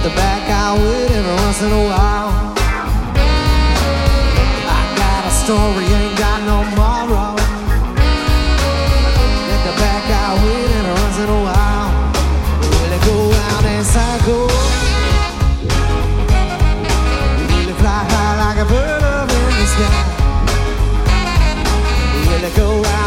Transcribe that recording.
the back I would every once in a while. I got a story, ain't got no moral. At the back I would every once in a while. Will it go round and cycle? Will it fly high like a bird up in the sky? Will it go round